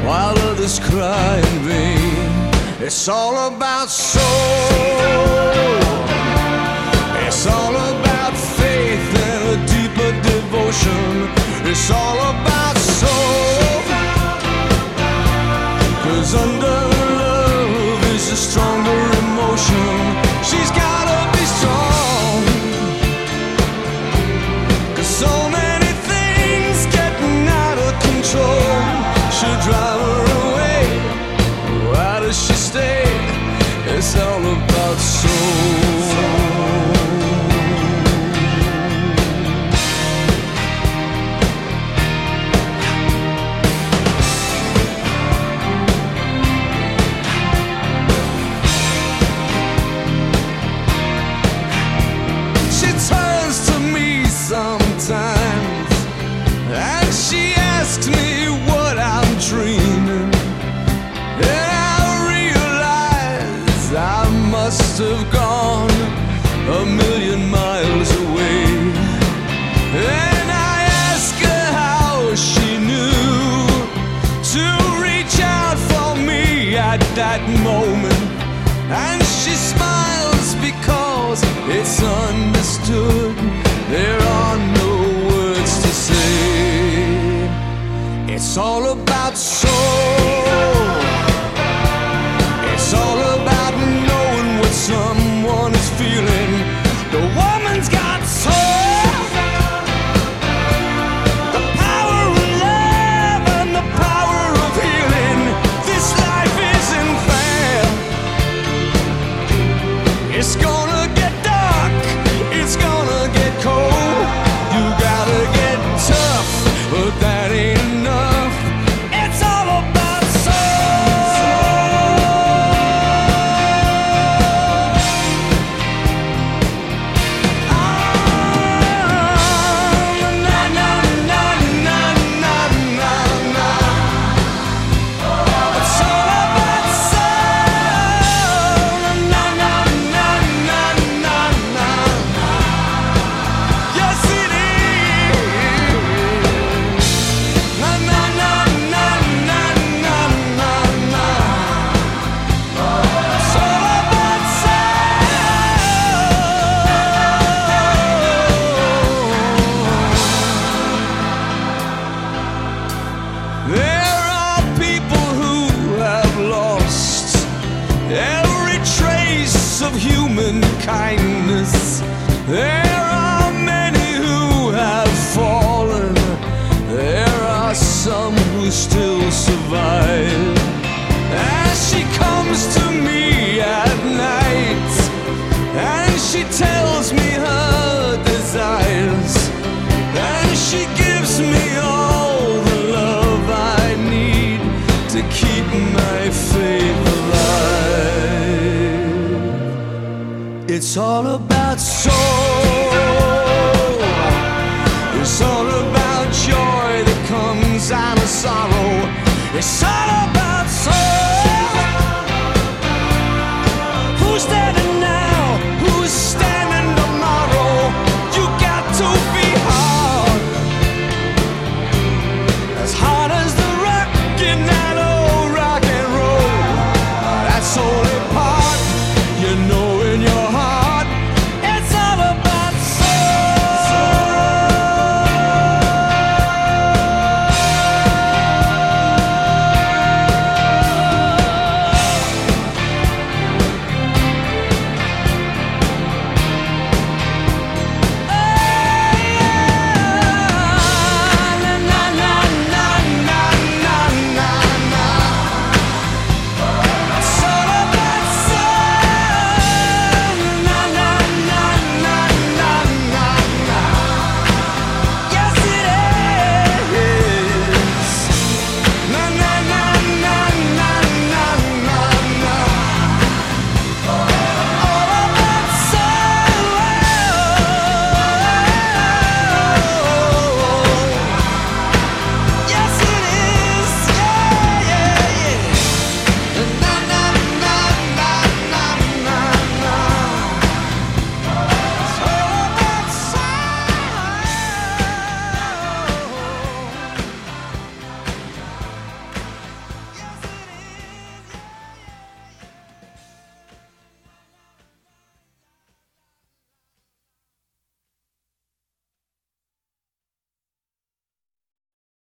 while others cry in vain. It's all about soul. It's all about faith and a deeper devotion. It's all about soul. 'Cause under love is a stronger emotion. She's gotta be strong. 'Cause so many things getting out of control should drive her away. Why does she stay? It's all about soul. Sometimes, and she asks me what I'm dreaming, and I realize I must have gone a million miles away. And I ask her how she knew to reach out for me at that moment, and she smiles because it's understood. There are no words to say. It's all about soul. It's all about knowing what someone is feeling. The woman's got soul. The power of love and the power of healing. This life isn't fair. It's gonna get dark. It's gonna get cold. You gotta get tough, but that ain't enough. It's all about soul. Na na na na na na na. It's all about soul. Na na na na na na. Yes, it is. Na na na na na na na na. It's all about soul. There are people who have lost every trace of human kindness. There are many who have fallen. There are some who still survive. As she comes to me at night, and she tells me her desires, and she gives me all the love I need to keep my faith alive. It's all about soul. It's all about joy that comes out of sorrow. It's all about